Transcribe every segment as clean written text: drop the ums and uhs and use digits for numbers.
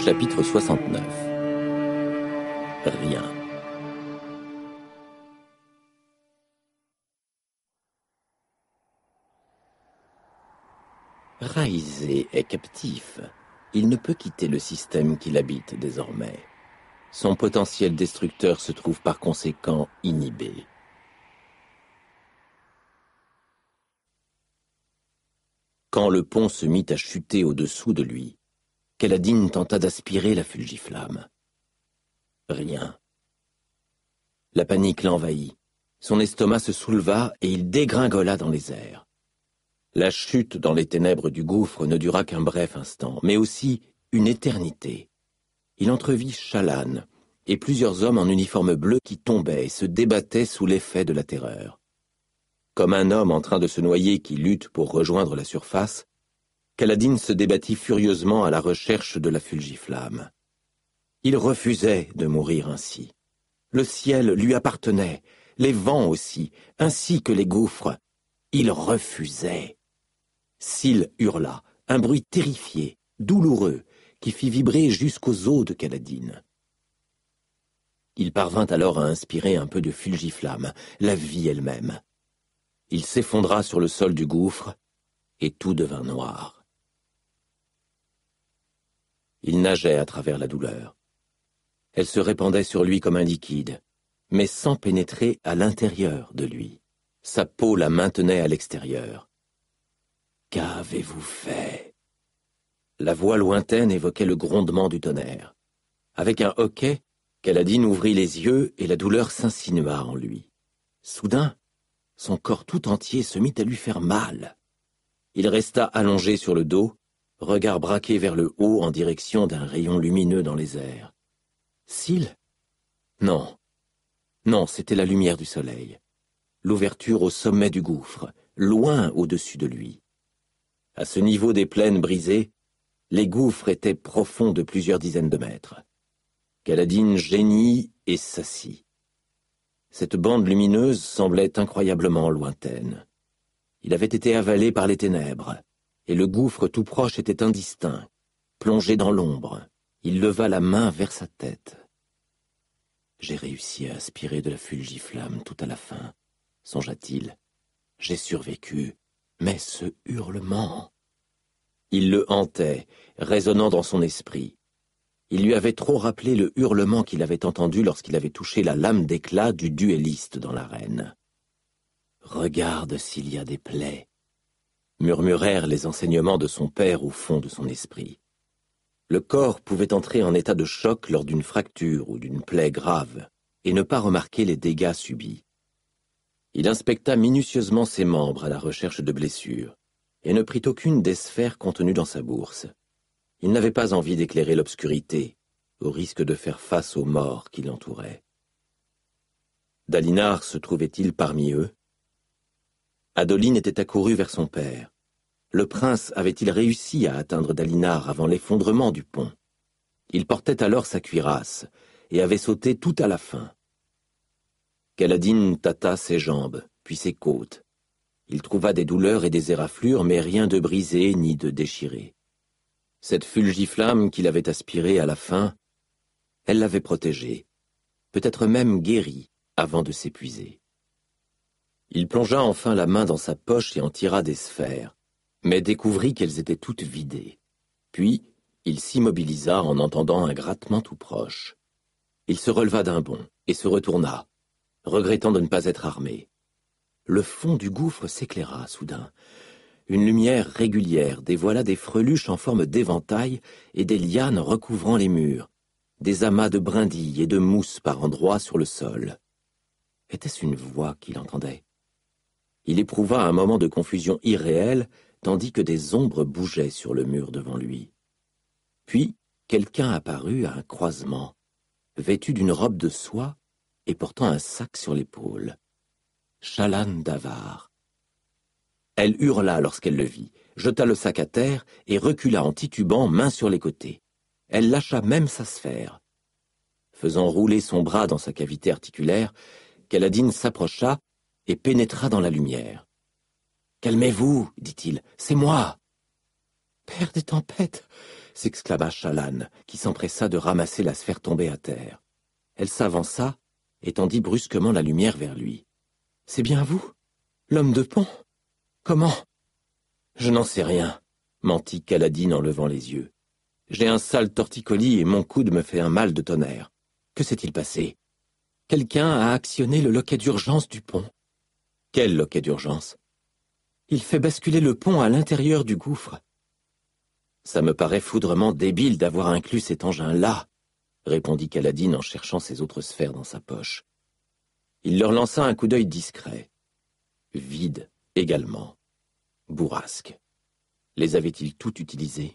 Chapitre 69. Rien. Raizé est captif. Il ne peut quitter le système qu'il habite désormais. Son potentiel destructeur se trouve par conséquent inhibé. Quand le pont se mit à chuter au-dessous de lui, Kaladin tenta d'aspirer la fulgiflamme. Rien. La panique l'envahit. Son estomac se souleva et il dégringola dans les airs. La chute dans les ténèbres du gouffre ne dura qu'un bref instant, mais aussi une éternité. Il entrevit Shallan et plusieurs hommes en uniforme bleu qui tombaient et se débattaient sous l'effet de la terreur. Comme un homme en train de se noyer qui lutte pour rejoindre la surface, Kaladin se débattit furieusement à la recherche de la fulgiflamme. Il refusait de mourir ainsi. Le ciel lui appartenait, les vents aussi, ainsi que les gouffres. Il refusait. Syl hurla, un bruit terrifié, douloureux, qui fit vibrer jusqu'aux os de Kaladin. Il parvint alors à inspirer un peu de fulgiflamme, la vie elle-même. Il s'effondra sur le sol du gouffre, et tout devint noir. Il nageait à travers la douleur. Elle se répandait sur lui comme un liquide, mais sans pénétrer à l'intérieur de lui. Sa peau la maintenait à l'extérieur. « Qu'avez-vous fait ?» La voix lointaine évoquait le grondement du tonnerre. Avec un hoquet, Kaladin ouvrit les yeux et la douleur s'insinua en lui. Soudain, son corps tout entier se mit à lui faire mal. Il resta allongé sur le dos, regard braqué vers le haut en direction d'un rayon lumineux dans les airs. Syl ? Non. Non, c'était la lumière du soleil. L'ouverture au sommet du gouffre, loin au-dessus de lui. À ce niveau des plaines brisées, les gouffres étaient profonds de plusieurs dizaines de mètres. Kaladin geignit et s'assit. Cette bande lumineuse semblait incroyablement lointaine. Il avait été avalé par les ténèbres, et le gouffre tout proche était indistinct, plongé dans l'ombre. Il leva la main vers sa tête. J'ai réussi à aspirer de la fulgiflamme tout à la fin, songea-t-il. J'ai survécu, mais ce hurlement... Il le hantait, résonnant dans son esprit. Il lui avait trop rappelé le hurlement qu'il avait entendu lorsqu'il avait touché la lame d'éclat du duelliste dans l'arène. « Regarde s'il y a des plaies », murmurèrent les enseignements de son père au fond de son esprit. Le corps pouvait entrer en état de choc lors d'une fracture ou d'une plaie grave et ne pas remarquer les dégâts subis. Il inspecta minutieusement ses membres à la recherche de blessures et ne prit aucune des sphères contenues dans sa bourse. Il n'avait pas envie d'éclairer l'obscurité, au risque de faire face aux morts qui l'entouraient. Dalinar se trouvait-il parmi eux? Adoline était accourue vers son père. Le prince avait-il réussi à atteindre Dalinar avant l'effondrement du pont? Il portait alors sa cuirasse et avait sauté tout à la fin. Kaladin tâta ses jambes, puis ses côtes. Il trouva des douleurs et des éraflures, mais rien de brisé ni de déchiré. Cette fulgiflamme qu'il avait aspirée à la fin, elle l'avait protégé, peut-être même guéri avant de s'épuiser. Il plongea enfin la main dans sa poche et en tira des sphères, mais découvrit qu'elles étaient toutes vidées. Puis, il s'immobilisa en entendant un grattement tout proche. Il se releva d'un bond et se retourna, regrettant de ne pas être armé. Le fond du gouffre s'éclaira soudain. Une lumière régulière dévoila des freluches en forme d'éventail et des lianes recouvrant les murs, des amas de brindilles et de mousse par endroits sur le sol. Était-ce une voix qu'il entendait? Il éprouva un moment de confusion irréelle, tandis que des ombres bougeaient sur le mur devant lui. Puis, quelqu'un apparut à un croisement, vêtu d'une robe de soie et portant un sac sur l'épaule. Shallan d'Avar. Elle hurla lorsqu'elle le vit, jeta le sac à terre et recula en titubant, mains sur les côtés. Elle lâcha même sa sphère. Faisant rouler son bras dans sa cavité articulaire, Kaladin s'approcha et pénétra dans la lumière. « Calmez-vous, dit-il, c'est moi. »« Père des tempêtes, s'exclama Chalan, qui s'empressa de ramasser la sphère tombée à terre. Elle s'avança et tendit brusquement la lumière vers lui. « C'est bien vous, l'homme de pont? Comment ?»« Je n'en sais rien, » mentit Kaladin en levant les yeux. « J'ai un sale torticolis et mon coude me fait un mal de tonnerre. Que s'est-il passé ?»« Quelqu'un a actionné le loquet d'urgence du pont. »« Quel loquet d'urgence ?»« Il fait basculer le pont à l'intérieur du gouffre. »« Ça me paraît foudrement débile d'avoir inclus cet engin-là, » répondit Kaladin en cherchant ses autres sphères dans sa poche. Il leur lança un coup d'œil discret. Vide également. Bourrasque. Les avait-il toutes utilisées?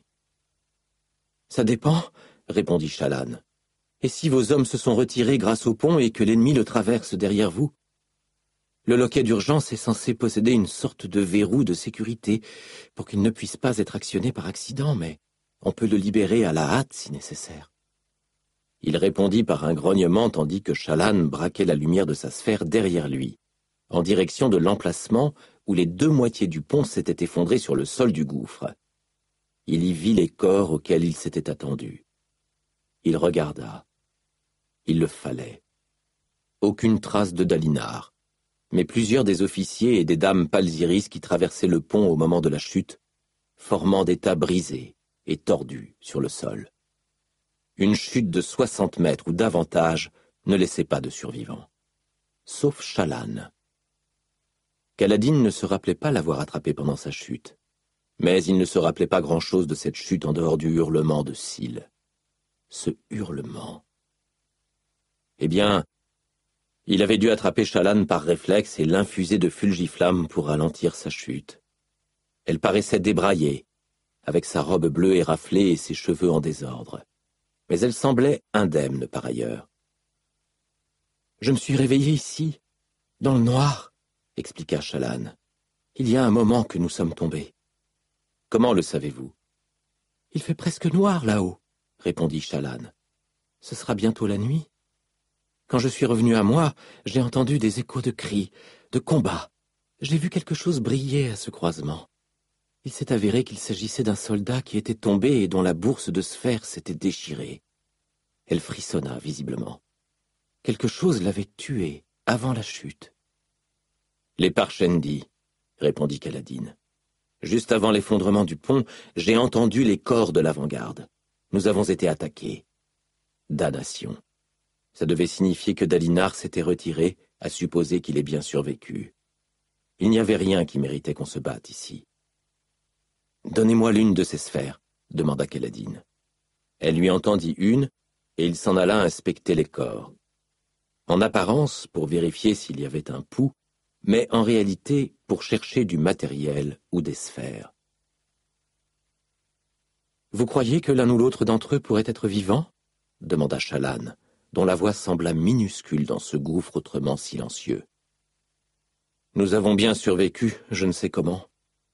« Ça dépend, » répondit Chalan. « Et si vos hommes se sont retirés grâce au pont et que l'ennemi le traverse derrière vous? Le loquet d'urgence est censé posséder une sorte de verrou de sécurité pour qu'il ne puisse pas être actionné par accident, mais on peut le libérer à la hâte si nécessaire. » Il répondit par un grognement tandis que Chalan braquait la lumière de sa sphère derrière lui, en direction de l'emplacement où les deux moitiés du pont s'étaient effondrées sur le sol du gouffre. Il y vit les corps auxquels il s'était attendu. Il regarda. Il le fallait. Aucune trace de Dalinar, mais plusieurs des officiers et des dames Palzyris qui traversaient le pont au moment de la chute, formant des tas brisés et tordus sur le sol. Une chute de 60 mètres ou davantage ne laissait pas de survivants. Sauf Chalan. Kaladin ne se rappelait pas l'avoir attrapé pendant sa chute, mais il ne se rappelait pas grand-chose de cette chute en dehors du hurlement de Syl. Ce hurlement. Eh bien, il avait dû attraper Chalan par réflexe et l'infuser de fulgiflamme pour ralentir sa chute. Elle paraissait débraillée, avec sa robe bleue éraflée et ses cheveux en désordre. Mais elle semblait indemne par ailleurs. « Je me suis réveillé ici, dans le noir, » expliqua Chalan. « Il y a un moment que nous sommes tombés. »« Comment le savez-vous ?»« Il fait presque noir là-haut, » répondit Chalan. « Ce sera bientôt la nuit. Quand je suis revenu à moi, j'ai entendu des échos de cris, de combats. J'ai vu quelque chose briller à ce croisement. Il s'est avéré qu'il s'agissait d'un soldat qui était tombé et dont la bourse de sphères s'était déchirée. Elle frissonna visiblement. Quelque chose l'avait tué avant la chute. « Les Parchendi, » répondit Kaladin. « Juste avant l'effondrement du pont, j'ai entendu les corps de l'avant-garde. Nous avons été attaqués. Damnation. Ça devait signifier que Dalinar s'était retiré, à supposer qu'il ait bien survécu. Il n'y avait rien qui méritait qu'on se batte ici. »« Donnez-moi l'une de ces sphères, » demanda Kaladin. Elle lui en tendit une, et il s'en alla inspecter les corps. En apparence, pour vérifier s'il y avait un pouls, mais en réalité pour chercher du matériel ou des sphères. « Vous croyez que l'un ou l'autre d'entre eux pourrait être vivant ?» demanda Chalan, dont la voix sembla minuscule dans ce gouffre autrement silencieux. « Nous avons bien survécu, je ne sais comment. »«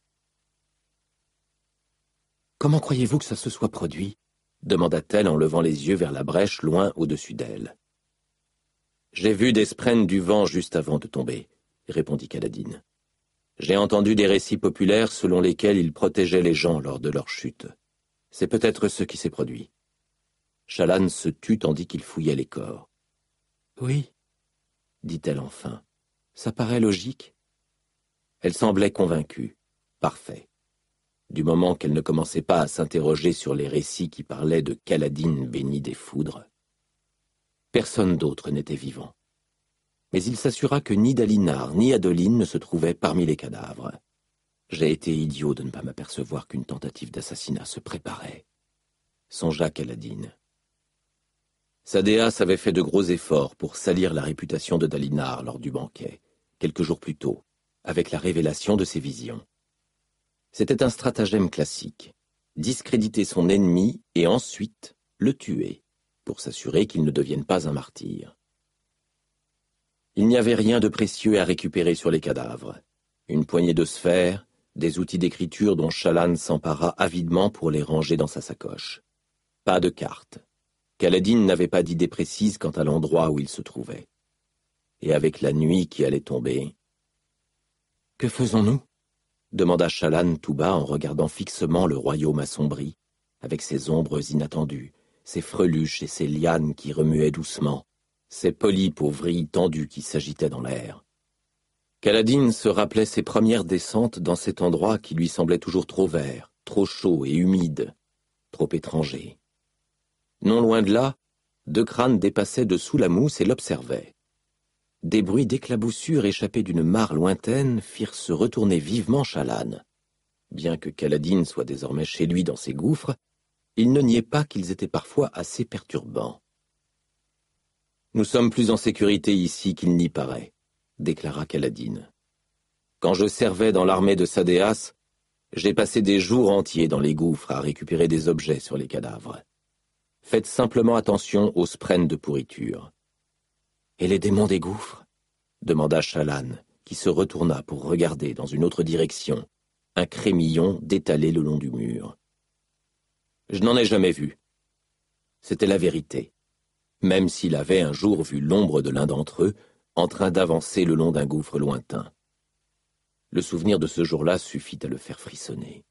Comment croyez-vous que ça se soit produit ?» demanda-t-elle en levant les yeux vers la brèche loin au-dessus d'elle. « J'ai vu des sprennes du vent juste avant de tomber, » répondit Kaladin. « J'ai entendu des récits populaires selon lesquels ils protégeaient les gens lors de leur chute. C'est peut-être ce qui s'est produit. » Chalan se tut tandis qu'il fouillait les corps. « Oui, » dit-elle enfin. « Ça paraît logique. » Elle semblait convaincue. Parfait. Du moment qu'elle ne commençait pas à s'interroger sur les récits qui parlaient de Kaladin béni des foudres. Personne d'autre n'était vivant. Mais il s'assura que ni Dalinar ni Adoline ne se trouvaient parmi les cadavres. J'ai été idiot de ne pas m'apercevoir qu'une tentative d'assassinat se préparait, songea Kaladin. Sadéas avait fait de gros efforts pour salir la réputation de Dalinar lors du banquet, quelques jours plus tôt, avec la révélation de ses visions. C'était un stratagème classique, discréditer son ennemi et ensuite le tuer, pour s'assurer qu'il ne devienne pas un martyr. Il n'y avait rien de précieux à récupérer sur les cadavres. Une poignée de sphères, des outils d'écriture dont Chalan s'empara avidement pour les ranger dans sa sacoche. Pas de carte. Kaladin n'avait pas d'idée précise quant à l'endroit où il se trouvait. Et avec la nuit qui allait tomber... « Que faisons-nous » demanda Chalan tout bas en regardant fixement le royaume assombri. avec ses ombres inattendues, ses freluches et ses lianes qui remuaient doucement, ses polypes aux vrilles tendues qui s'agitaient dans l'air. Kaladin se rappelait ses premières descentes dans cet endroit qui lui semblait toujours trop vert, trop chaud et humide, trop étranger. Non loin de là, deux crânes dépassaient dessous la mousse et l'observaient. Des bruits d'éclaboussures échappés d'une mare lointaine firent se retourner vivement Shallan. Bien que Kaladin soit désormais chez lui dans ses gouffres, il ne niait pas qu'ils étaient parfois assez perturbants. « Nous sommes plus en sécurité ici qu'il n'y paraît », déclara Kaladin. « Quand je servais dans l'armée de Sadéas, j'ai passé des jours entiers dans les gouffres à récupérer des objets sur les cadavres. Faites simplement attention aux sprènes de pourriture. »« Et les démons des gouffres ?» demanda Shallan, qui se retourna pour regarder dans une autre direction, un crémillon détalé le long du mur. « Je n'en ai jamais vu. » C'était la vérité, même s'il avait un jour vu l'ombre de l'un d'entre eux en train d'avancer le long d'un gouffre lointain. Le souvenir de ce jour-là suffit à le faire frissonner.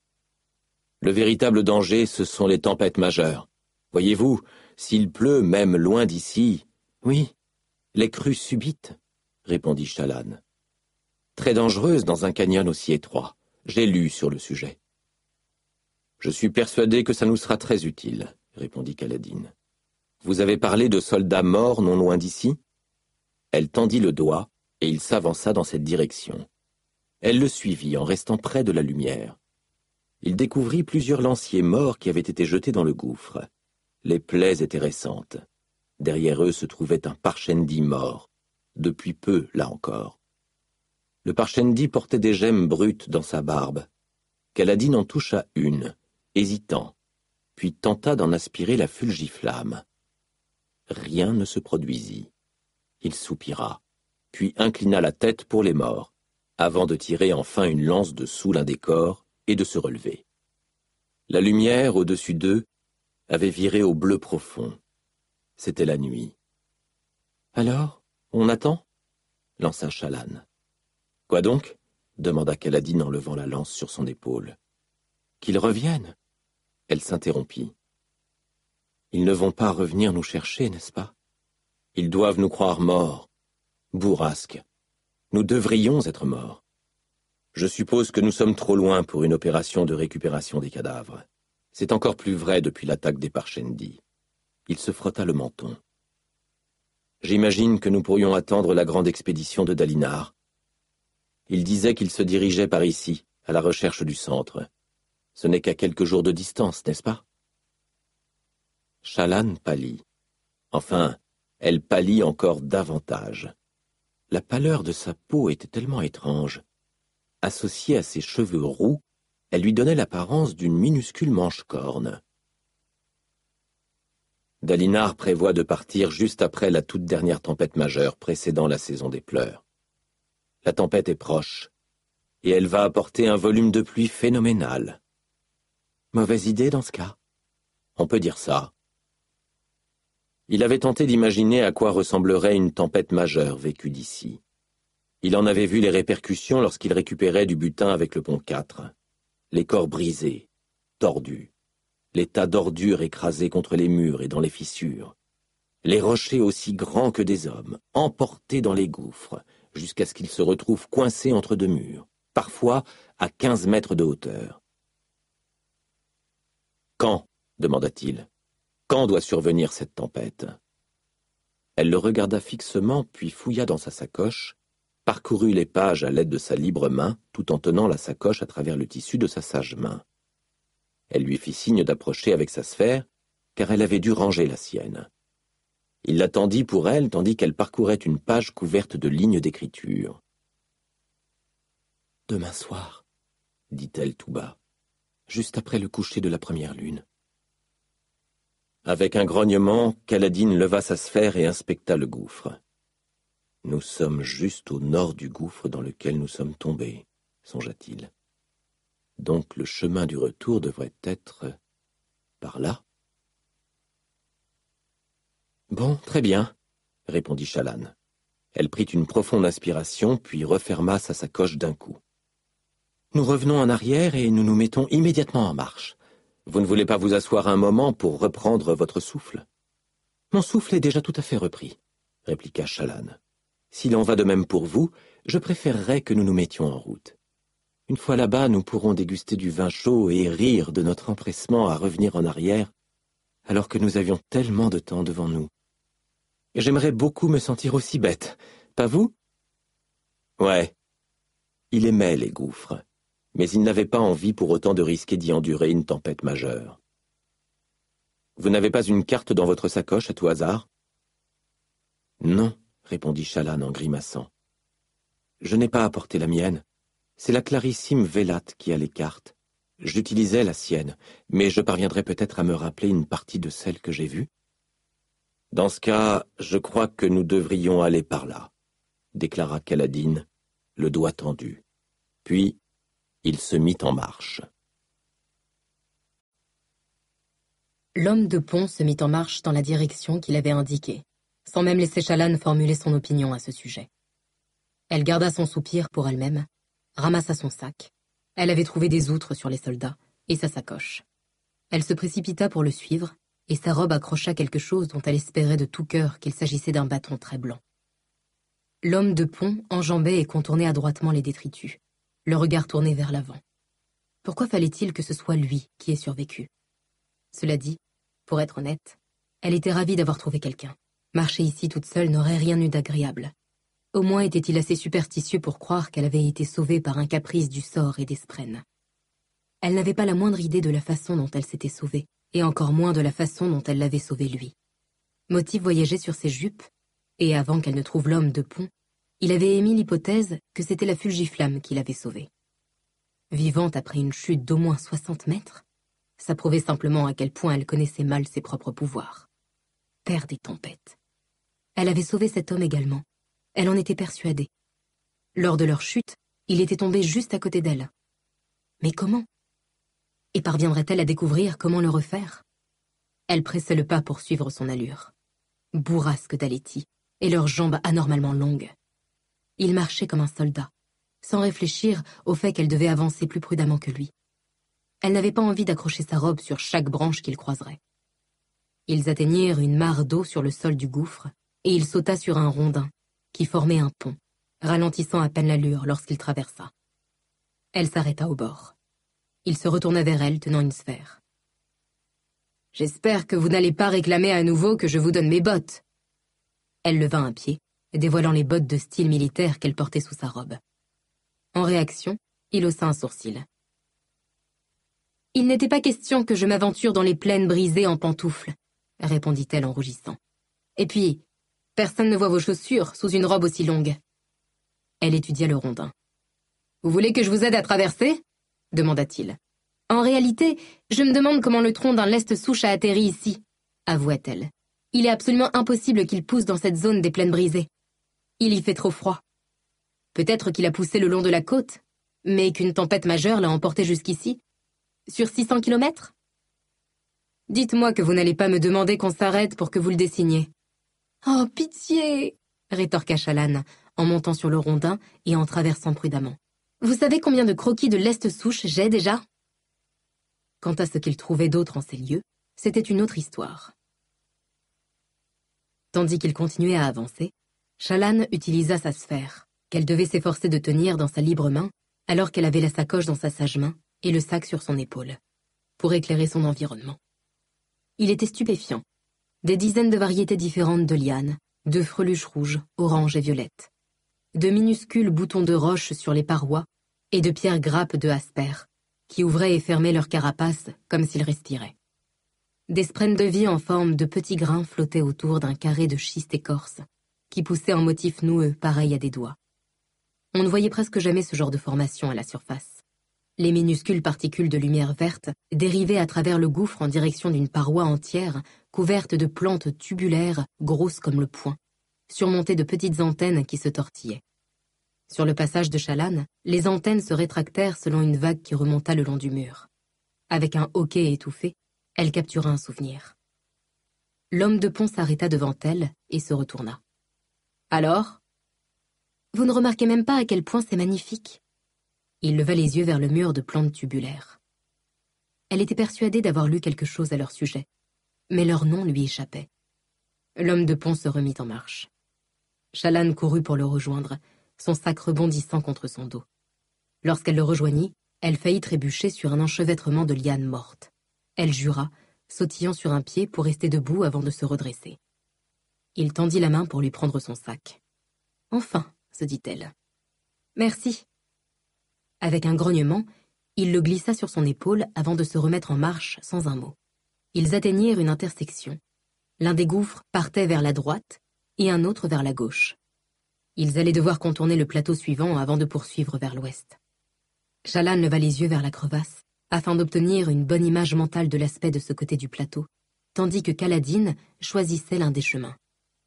Le véritable danger, ce sont les tempêtes majeures. Voyez-vous, s'il pleut même loin d'ici... Oui, les crues subites, répondit Shallan. Très dangereuses dans un canyon aussi étroit. J'ai lu sur le sujet. Je suis persuadé que ça nous sera très utile, répondit Kaladin. Vous avez parlé de soldats morts non loin d'ici? Elle tendit le doigt et il s'avança dans cette direction. Elle le suivit en restant près de la lumière. Il découvrit plusieurs lanciers morts qui avaient été jetés dans le gouffre. Les plaies étaient récentes. Derrière eux se trouvait un Parshendi mort, depuis peu, là encore. Le Parshendi portait des gemmes brutes dans sa barbe. Kaladin en toucha une, hésitant, puis tenta d'en aspirer la fulgiflamme. Rien ne se produisit. Il soupira, puis inclina la tête pour les morts, avant de tirer enfin une lance de sous l'un des corps et de se relever. La lumière, au-dessus d'eux, avait viré au bleu profond. C'était la nuit. « Alors, on attend ?» lança Shallan. « Quoi donc ?» demanda Kaladin en levant la lance sur son épaule. « Qu'ils reviennent !» Elle s'interrompit. « Ils ne vont pas revenir nous chercher, n'est-ce pas? Ils doivent nous croire morts. Bourrasque. Nous devrions être morts. Je suppose que nous sommes trop loin pour une opération de récupération des cadavres. C'est encore plus vrai depuis l'attaque des Parshendi. » Il se frotta le menton. « J'imagine que nous pourrions attendre la grande expédition de Dalinar. Il disait qu'il se dirigeait par ici, à la recherche du centre. Ce n'est qu'à quelques jours de distance, n'est-ce pas? » Shallan pâlit. Enfin, elle pâlit encore davantage. La pâleur de sa peau était tellement étrange. Associée à ses cheveux roux, elle lui donnait l'apparence d'une minuscule manche-corne. Dalinar prévoit de partir juste après la toute dernière tempête majeure précédant la saison des pleurs. La tempête est proche, et elle va apporter un volume de pluie phénoménal. Mauvaise idée dans ce cas. On peut dire ça. Il avait tenté d'imaginer à quoi ressemblerait une tempête majeure vécue d'ici. Il en avait vu les répercussions lorsqu'il récupérait du butin avec le pont 4. Les corps brisés, tordus, les tas d'ordures écrasés contre les murs et dans les fissures, les rochers aussi grands que des hommes, emportés dans les gouffres, jusqu'à ce qu'ils se retrouvent coincés entre deux murs, parfois à 15 mètres de hauteur. « Quand ?» demanda-t-il. « Quand doit survenir cette tempête ?» Elle le regarda fixement, puis fouilla dans sa sacoche, parcourut les pages à l'aide de sa libre main, tout en tenant la sacoche à travers le tissu de sa sage main. Elle lui fit signe d'approcher avec sa sphère, car elle avait dû ranger la sienne. Il l'attendit pour elle, tandis qu'elle parcourait une page couverte de lignes d'écriture. « Demain soir, » dit-elle tout bas, juste après le coucher de la première lune. Avec un grognement, Kaladin leva sa sphère et inspecta le gouffre. « Nous sommes juste au nord du gouffre dans lequel nous sommes tombés, » songea-t-il. « Donc le chemin du retour devrait être par là. » « Bon, très bien, » répondit Shallan. Elle prit une profonde inspiration, puis referma sa sacoche d'un coup. « Nous revenons en arrière et nous nous mettons immédiatement en marche. Vous ne voulez pas vous asseoir un moment pour reprendre votre souffle? Mon souffle est déjà tout à fait repris, répliqua Chalanne. S'il en va de même pour vous, je préférerais que nous nous mettions en route. Une fois là-bas, nous pourrons déguster du vin chaud et rire de notre empressement à revenir en arrière, alors que nous avions tellement de temps devant nous. J'aimerais beaucoup me sentir aussi bête, pas vous? Ouais. Il aimait les gouffres, mais il n'avait pas envie pour autant de risquer d'y endurer une tempête majeure. Vous n'avez pas une carte dans votre sacoche à tout hasard? Non, répondit Chalanne en grimaçant. Je n'ai pas apporté la mienne. C'est la clarissime Vélate qui a les cartes. J'utilisais la sienne, mais je parviendrai peut-être à me rappeler une partie de celle que j'ai vue. Dans ce cas, je crois que nous devrions aller par là, déclara Kaladin, le doigt tendu. Puis, il se mit en marche. L'homme de pont se mit en marche dans la direction qu'il avait indiquée, sans même laisser Chalanne formuler son opinion à ce sujet. Elle garda son soupir pour elle-même, ramassa son sac. Elle avait trouvé des outres sur les soldats, et sa sacoche. Elle se précipita pour le suivre, et sa robe accrocha quelque chose dont elle espérait de tout cœur qu'il s'agissait d'un bâton très blanc. L'homme de pont enjambait et contournait adroitement les détritus, le regard tourné vers l'avant. Pourquoi fallait-il que ce soit lui qui ait survécu? Cela dit, pour être honnête, elle était ravie d'avoir trouvé quelqu'un. Marcher ici toute seule n'aurait rien eu d'agréable. Au moins était-il assez superstitieux pour croire qu'elle avait été sauvée par un caprice du sort et d'Esprenne. Elle n'avait pas la moindre idée de la façon dont elle s'était sauvée, et encore moins de la façon dont elle l'avait sauvé lui. Motif voyageait sur ses jupes, et avant qu'elle ne trouve l'homme de pont, il avait émis l'hypothèse que c'était la Fulgiflamme qui l'avait sauvée. Vivante après une chute d'au moins 60 mètres, ça prouvait simplement à quel point elle connaissait mal ses propres pouvoirs. Père des tempêtes. Elle avait sauvé cet homme également. Elle en était persuadée. Lors de leur chute, il était tombé juste à côté d'elle. Mais comment? Et parviendrait-elle à découvrir comment le refaire? Elle pressait le pas pour suivre son allure. Bourrasque d'Aletti, et leurs jambes anormalement longues. Il marchait comme un soldat, sans réfléchir au fait qu'elle devait avancer plus prudemment que lui. Elle n'avait pas envie d'accrocher sa robe sur chaque branche qu'il croiserait. Ils atteignirent une mare d'eau sur le sol du gouffre, et il sauta sur un rondin, qui formait un pont, ralentissant à peine l'allure lorsqu'il traversa. Elle s'arrêta au bord. Il se retourna vers elle, tenant une sphère. « J'espère que vous n'allez pas réclamer à nouveau que je vous donne mes bottes. » Elle leva un pied, dévoilant les bottes de style militaire qu'elle portait sous sa robe. En réaction, il haussa un sourcil. « Il n'était pas question que je m'aventure dans les plaines brisées en pantoufles, » répondit-elle en rougissant. « Et puis, personne ne voit vos chaussures sous une robe aussi longue. » Elle étudia le rondin. « Vous voulez que je vous aide à traverser ?» demanda-t-il. « En réalité, je me demande comment le tronc d'un lest-souche a atterri ici, » avoua-t-elle. « Il est absolument impossible qu'il pousse dans cette zone des plaines brisées. Il y fait trop froid. Peut-être qu'il a poussé le long de la côte, mais qu'une tempête majeure l'a emporté jusqu'ici. Sur 600 kilomètres ? Dites-moi que vous n'allez pas me demander qu'on s'arrête pour que vous le dessiniez. »« Oh, pitié !» rétorqua Chalanne, en montant sur le rondin et en traversant prudemment. « Vous savez combien de croquis de lest-souche j'ai déjà ?» Quant à ce qu'il trouvait d'autre en ces lieux, c'était une autre histoire. Tandis qu'il continuait à avancer, Chalanne utilisa sa sphère, qu'elle devait s'efforcer de tenir dans sa libre main, alors qu'elle avait la sacoche dans sa sage main et le sac sur son épaule, pour éclairer son environnement. Il était stupéfiant. Des dizaines de variétés différentes de lianes, de freluches rouges, oranges et violettes, de minuscules boutons de roche sur les parois et de pierres grappes de asper, qui ouvraient et fermaient leurs carapaces comme s'ils respiraient. Des sprènes de vie en forme de petits grains flottaient autour d'un carré de schiste écorce, qui poussait en motifs noueux pareils à des doigts. On ne voyait presque jamais ce genre de formation à la surface. Les minuscules particules de lumière verte dérivaient à travers le gouffre en direction d'une paroi entière couverte de plantes tubulaires grosses comme le poing, surmontées de petites antennes qui se tortillaient. Sur le passage de Chalanne, les antennes se rétractèrent selon une vague qui remonta le long du mur. Avec un hoquet étouffé, elle captura un souvenir. L'homme de pont s'arrêta devant elle et se retourna. « Alors ? Vous ne remarquez même pas à quel point c'est magnifique ?» Il leva les yeux vers le mur de plantes tubulaires. Elle était persuadée d'avoir lu quelque chose à leur sujet, mais leur nom lui échappait. L'homme de pont se remit en marche. Shallan courut pour le rejoindre, son sac rebondissant contre son dos. Lorsqu'elle le rejoignit, elle faillit trébucher sur un enchevêtrement de lianes mortes. Elle jura, sautillant sur un pied pour rester debout avant de se redresser. Il tendit la main pour lui prendre son sac. « Enfin, se dit-elle. « Merci. » Avec un grognement, il le glissa sur son épaule avant de se remettre en marche sans un mot. Ils atteignirent une intersection. L'un des gouffres partait vers la droite et un autre vers la gauche. Ils allaient devoir contourner le plateau suivant avant de poursuivre vers l'ouest. Shallan leva les yeux vers la crevasse afin d'obtenir une bonne image mentale de l'aspect de ce côté du plateau, tandis que Kaladin choisissait l'un des chemins.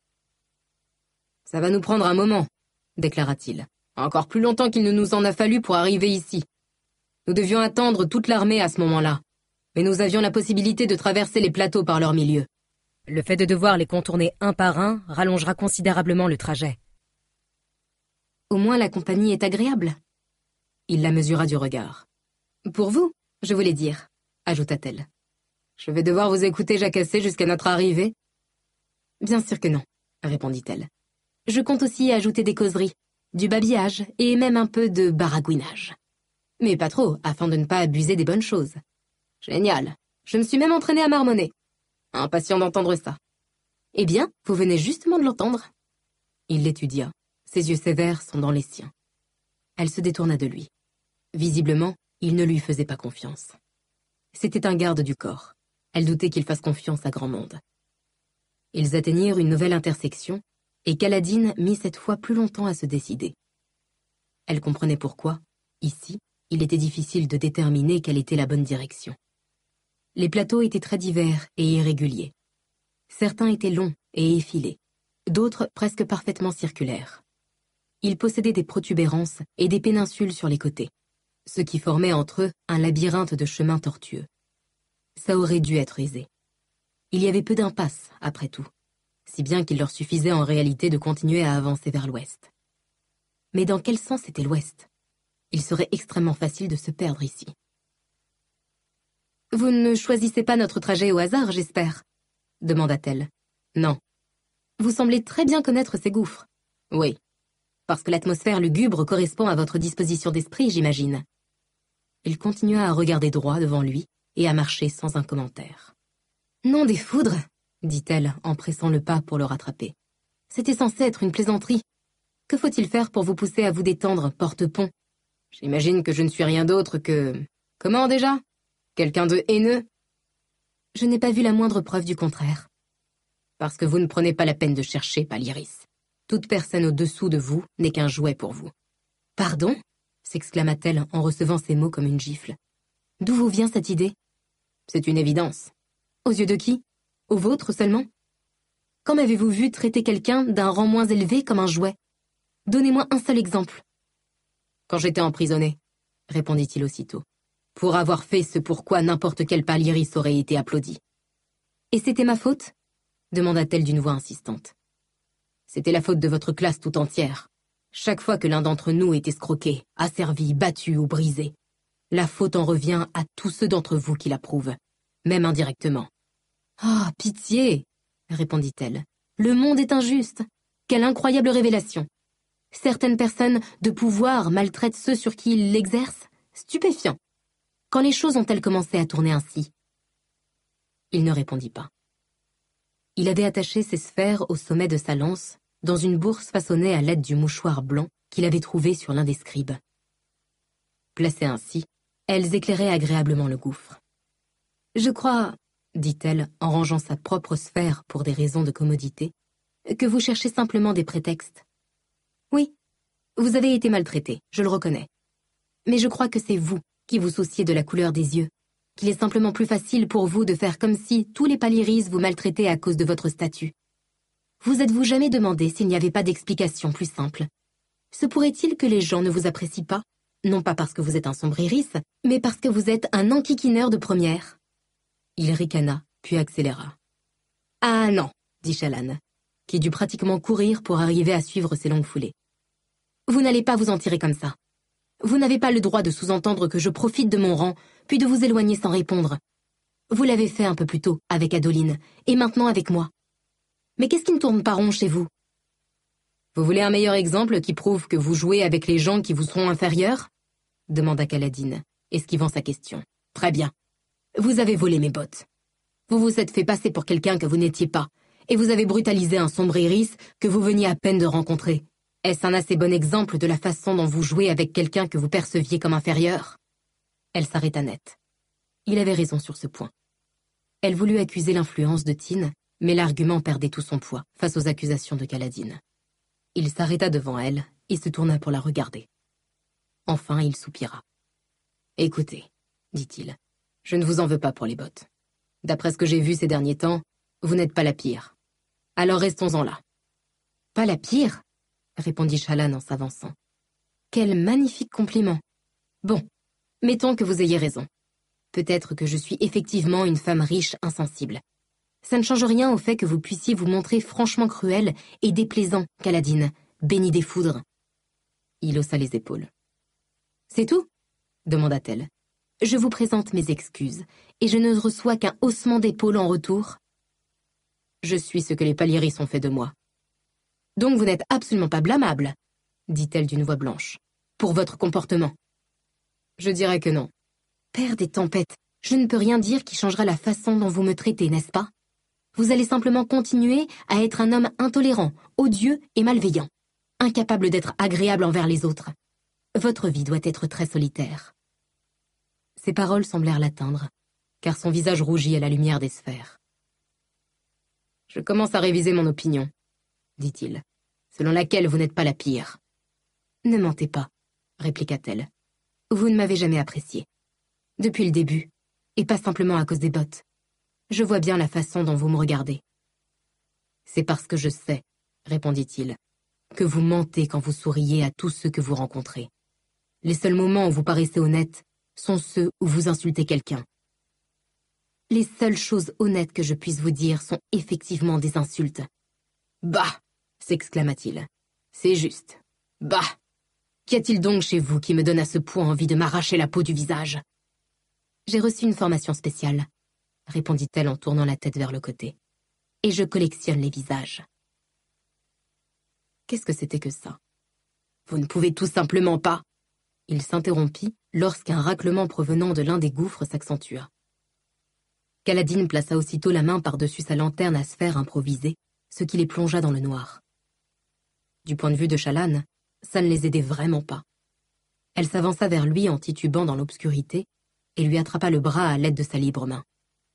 « Ça va nous prendre un moment, » déclara-t-il. « Encore plus longtemps qu'il ne nous en a fallu pour arriver ici. Nous devions attendre toute l'armée à ce moment-là, mais nous avions la possibilité de traverser les plateaux par leur milieu. Le fait de devoir les contourner un par un rallongera considérablement le trajet. » « Au moins la compagnie est agréable. » Il la mesura du regard. « Pour vous, je voulais dire, » ajouta-t-elle. « Je vais devoir vous écouter jacasser jusqu'à notre arrivée. »« Bien sûr que non, » répondit-elle. « Je compte aussi ajouter des causeries, du babillage et même un peu de baragouinage. Mais pas trop, afin de ne pas abuser des bonnes choses. Génial, je me suis même entraînée à marmonner. Impatient d'entendre ça. Eh bien, vous venez justement de l'entendre. » Il l'étudia. Ses yeux sévères sont dans les siens. Elle se détourna de lui. Visiblement, il ne lui faisait pas confiance. C'était un garde du corps. Elle doutait qu'il fasse confiance à grand monde. Ils atteignirent une nouvelle intersection, et Kaladin mit cette fois plus longtemps à se décider. Elle comprenait pourquoi, ici, il était difficile de déterminer quelle était la bonne direction. Les plateaux étaient très divers et irréguliers. Certains étaient longs et effilés, d'autres presque parfaitement circulaires. Ils possédaient des protubérances et des péninsules sur les côtés, ce qui formait entre eux un labyrinthe de chemins tortueux. Ça aurait dû être aisé. Il y avait peu d'impasses, après tout, si bien qu'il leur suffisait en réalité de continuer à avancer vers l'ouest. Mais dans quel sens était l'ouest? Il serait extrêmement facile de se perdre ici. « Vous ne choisissez pas notre trajet au hasard, j'espère » demanda-t-elle. « Non. »« Vous semblez très bien connaître ces gouffres. »« Oui. Parce que l'atmosphère lugubre correspond à votre disposition d'esprit, j'imagine. » Il continua à regarder droit devant lui et à marcher sans un commentaire. « Nom des foudres !» dit-elle en pressant le pas pour le rattraper. « C'était censé être une plaisanterie. Que faut-il faire pour vous pousser à vous détendre, porte-pont? J'imagine que je ne suis rien d'autre que... Comment déjà? Quelqu'un de haineux? » Je n'ai pas vu la moindre preuve du contraire. « Parce que vous ne prenez pas la peine de chercher, Paliris. Toute personne au-dessous de vous n'est qu'un jouet pour vous. »« Pardon » s'exclama-t-elle en recevant ces mots comme une gifle. « D'où vous vient cette idée ?»« C'est une évidence. »« Aux yeux de qui? Aux vôtres seulement? Quand m'avez-vous vu traiter quelqu'un d'un rang moins élevé comme un jouet? Donnez-moi un seul exemple. »« Quand j'étais emprisonné, » répondit-il aussitôt, « pour avoir fait ce pourquoi n'importe quel Paliris aurait été applaudi. »« Et c'était ma faute ?» demanda-t-elle d'une voix insistante. « C'était la faute de votre classe tout entière. Chaque fois que l'un d'entre nous est escroqué, asservi, battu ou brisé, la faute en revient à tous ceux d'entre vous qui l'approuvent, même indirectement. »« Ah, pitié !» répondit-elle. « Le monde est injuste. Quelle incroyable révélation. Certaines personnes de pouvoir maltraitent ceux sur qui ils l'exercent. Stupéfiant. Quand les choses ont-elles commencé à tourner ainsi ?» Il ne répondit pas. Il avait attaché ses sphères au sommet de sa lance, dans une bourse façonnée à l'aide du mouchoir blanc qu'il avait trouvé sur l'un des scribes. Placées ainsi, elles éclairaient agréablement le gouffre. « Je crois, » dit-elle en rangeant sa propre sphère pour des raisons de commodité, « que vous cherchez simplement des prétextes. Oui, vous avez été maltraité, je le reconnais. Mais je crois que c'est vous qui vous souciez de la couleur des yeux, qu'il est simplement plus facile pour vous de faire comme si tous les Paliris vous maltraitaient à cause de votre statut. Vous êtes-vous jamais demandé s'il n'y avait pas d'explication plus simple? Se pourrait-il que les gens ne vous apprécient pas, non pas parce que vous êtes un sombre iris, mais parce que vous êtes un enquiquineur de première? » Il ricana, puis accéléra. « Ah non, » dit Shallan, qui dut pratiquement courir pour arriver à suivre ses longues foulées. « Vous n'allez pas vous en tirer comme ça. Vous n'avez pas le droit de sous-entendre que je profite de mon rang puis de vous éloigner sans répondre. Vous l'avez fait un peu plus tôt, avec Adoline, et maintenant avec moi. Mais qu'est-ce qui ne tourne pas rond chez vous? Vous voulez un meilleur exemple qui prouve que vous jouez avec les gens qui vous seront inférieurs? Demanda Kaladin, esquivant sa question. Très bien. Vous avez volé mes bottes. Vous vous êtes fait passer pour quelqu'un que vous n'étiez pas, et vous avez brutalisé un sombre iris que vous veniez à peine de rencontrer. Est-ce un assez bon exemple de la façon dont vous jouez avec quelqu'un que vous perceviez comme inférieur? Elle s'arrêta net. Il avait raison sur ce point. Elle voulut accuser l'influence de Tin, mais l'argument perdait tout son poids face aux accusations de Kaladin. Il s'arrêta devant elle et se tourna pour la regarder. Enfin, il soupira. « Écoutez, dit-il, je ne vous en veux pas pour les bottes. D'après ce que j'ai vu ces derniers temps, vous n'êtes pas la pire. Alors restons-en là. »« Pas la pire ?» répondit Shallan en s'avançant. « Quel magnifique compliment. Bon, mettons que vous ayez raison. Peut-être que je suis effectivement une femme riche insensible. Ça ne change rien au fait que vous puissiez vous montrer franchement cruel et déplaisant, Kaladin, béni des foudres. » Il haussa les épaules. « C'est tout ?» demanda-t-elle. « Je vous présente mes excuses, et je ne reçois qu'un haussement d'épaule en retour. Je suis ce que les Palieris ont fait de moi. »« Donc vous n'êtes absolument pas blâmable, » dit-elle d'une voix blanche, « pour votre comportement. »« Je dirais que non. »« Père des tempêtes, je ne peux rien dire qui changera la façon dont vous me traitez, n'est-ce pas? Vous allez simplement continuer à être un homme intolérant, odieux et malveillant, incapable d'être agréable envers les autres. Votre vie doit être très solitaire. » Ces paroles semblèrent l'atteindre, car son visage rougit à la lumière des sphères. « Je commence à réviser mon opinion, » dit-il, « selon laquelle vous n'êtes pas la pire. »« Ne mentez pas, » répliqua-t-elle. « Vous ne m'avez jamais apprécié. Depuis le début, et pas simplement à cause des bottes. Je vois bien la façon dont vous me regardez. »« C'est parce que je sais, » répondit-il, « que vous mentez quand vous souriez à tous ceux que vous rencontrez. Les seuls moments où vous paraissez honnête sont ceux où vous insultez quelqu'un. Les seules choses honnêtes que je puisse vous dire sont effectivement des insultes. »« Bah !» s'exclama-t-il. « C'est juste. Bah ! Qu'y a-t-il donc chez vous qui me donne à ce point envie de m'arracher la peau du visage ? » « J'ai reçu une formation spéciale, » répondit-elle en tournant la tête vers le côté. « Et je collectionne les visages. » Qu'est-ce que c'était que ça? Vous ne pouvez tout simplement pas. Il s'interrompit lorsqu'un raclement provenant de l'un des gouffres s'accentua. Kaladin plaça aussitôt la main par-dessus sa lanterne à sphère improvisée, ce qui les plongea dans le noir. Du point de vue de Shallan, ça ne les aidait vraiment pas. Elle s'avança vers lui en titubant dans l'obscurité et lui attrapa le bras à l'aide de sa libre main.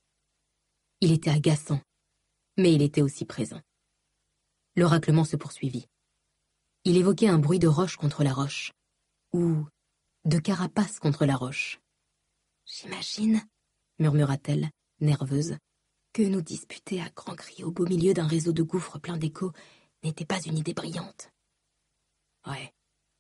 Il était agaçant, mais il était aussi présent. Le raclement se poursuivit. Il évoquait un bruit de roche contre la roche, ou de carapace contre la roche. « J'imagine, » murmura-t-elle, nerveuse, « que nous disputer à grands cris au beau milieu d'un réseau de gouffres plein d'échos n'était pas une idée brillante. »« Ouais. »«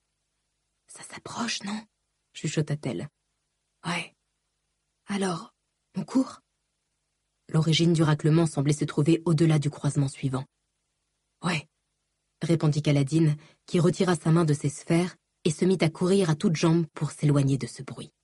Ça s'approche, non ?» chuchota-t-elle. « Ouais. Alors, on court ?» L'origine du raclement semblait se trouver au-delà du croisement suivant. « Ouais. » répondit Kaladin, qui retira sa main de ses sphères et se mit à courir à toutes jambes pour s'éloigner de ce bruit.